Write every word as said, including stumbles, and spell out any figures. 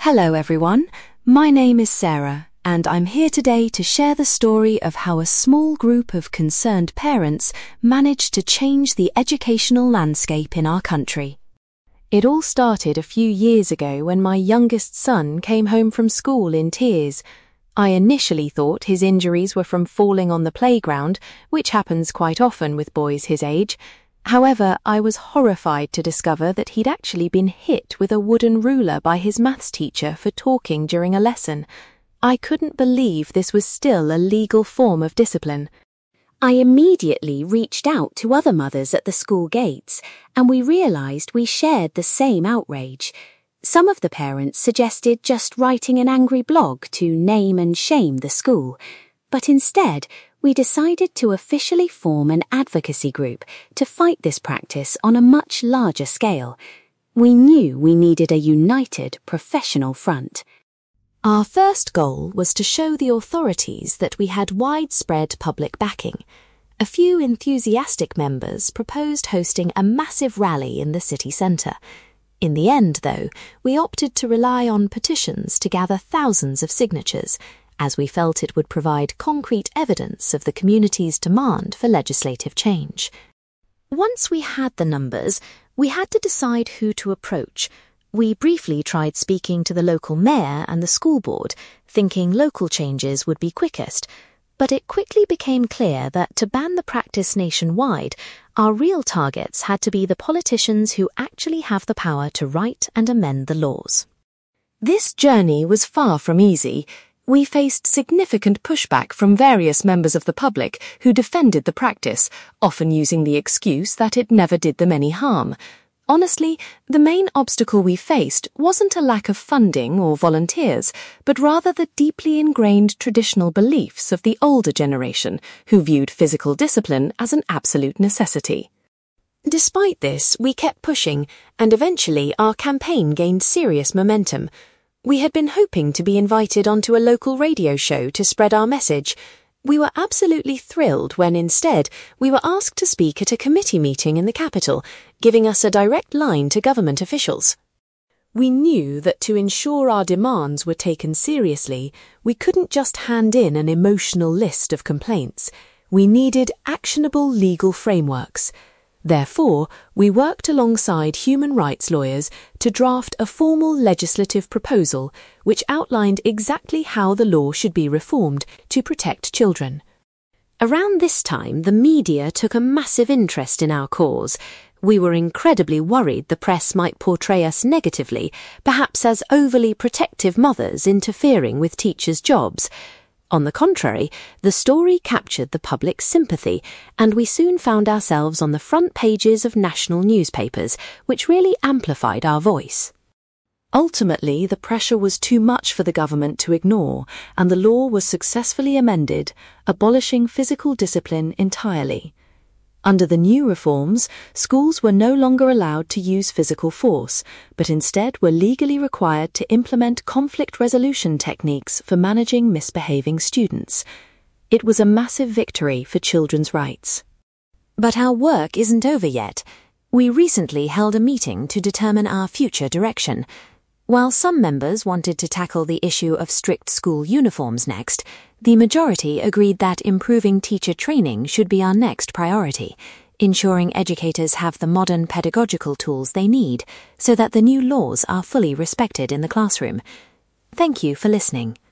Hello everyone, my name is Sarah and I'm here today to share the story of how a small group of concerned parents managed to change the educational landscape in our country. It all started a few years ago when my youngest son came home from school in tears. I initially thought his injuries were from falling on the playground, which happens quite often with boys his age. However, I was horrified to discover that he'd actually been hit with a wooden ruler by his maths teacher for talking during a lesson. I couldn't believe this was still a legal form of discipline. I immediately reached out to other mothers at the school gates, and we realised we shared the same outrage. Some of the parents suggested just writing an angry blog to name and shame the school, but instead we decided to officially form an advocacy group to fight this practice on a much larger scale. We knew we needed a united, professional front. Our first goal was to show the authorities that we had widespread public backing. A few enthusiastic members proposed hosting a massive rally in the city centre. In the end, though, we opted to rely on petitions to gather thousands of signatures, as we felt it would provide concrete evidence of the community's demand for legislative change. Once we had the numbers, we had to decide who to approach. We briefly tried speaking to the local mayor and the school board, thinking local changes would be quickest, but it quickly became clear that to ban the practice nationwide, our real targets had to be the politicians who actually have the power to write and amend the laws. This journey was far from easy. We faced significant pushback from various members of the public who defended the practice, often using the excuse that it never did them any harm. Honestly, the main obstacle we faced wasn't a lack of funding or volunteers, but rather the deeply ingrained traditional beliefs of the older generation, who viewed physical discipline as an absolute necessity. Despite this, we kept pushing, and eventually our campaign gained serious momentum. We had been hoping to be invited onto a local radio show to spread our message. We were absolutely thrilled when instead we were asked to speak at a committee meeting in the capital, giving us a direct line to government officials. We knew that to ensure our demands were taken seriously, we couldn't just hand in an emotional list of complaints. We needed actionable legal frameworks. Therefore, we worked alongside human rights lawyers to draft a formal legislative proposal which outlined exactly how the law should be reformed to protect children. Around this time, the media took a massive interest in our cause. We were incredibly worried the press might portray us negatively, perhaps as overly protective mothers interfering with teachers' jobs. On the contrary, the story captured the public's sympathy, and we soon found ourselves on the front pages of national newspapers, which really amplified our voice. Ultimately, the pressure was too much for the government to ignore, and the law was successfully amended, abolishing physical discipline entirely. Under the new reforms, schools were no longer allowed to use physical force, but instead were legally required to implement conflict resolution techniques for managing misbehaving students. It was a massive victory for children's rights. But our work isn't over yet. We recently held a meeting to determine our future direction. While some members wanted to tackle the issue of strict school uniforms next, the majority agreed that improving teacher training should be our next priority, ensuring educators have the modern pedagogical tools they need so that the new laws are fully respected in the classroom. Thank you for listening.